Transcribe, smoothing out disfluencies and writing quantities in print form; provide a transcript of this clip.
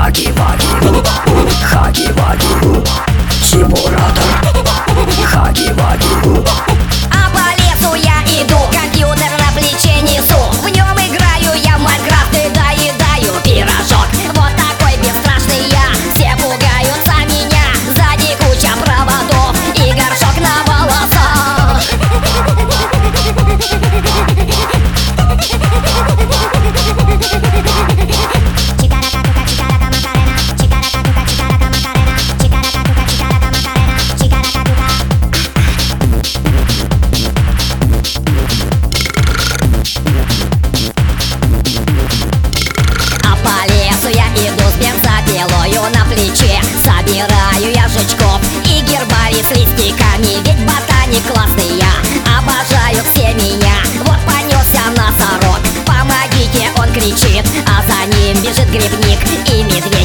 Хаги-ваги, хаги-ваги, чебурата, хаги-ваги. А по лесу я иду, компьютер на плече несу. В нем играю я в Майнкрафт и доедаю пирожок. Вот такой бесстрашный я, все пугаются меня. Сзади куча проводов и горшок на волосах. На плече собираю я жучков и гербарий с листиками. Ведь ботаник классный я, обожаю все меня. Вот понесся носорог, помогите, он кричит, а за ним бежит грибник и медведь.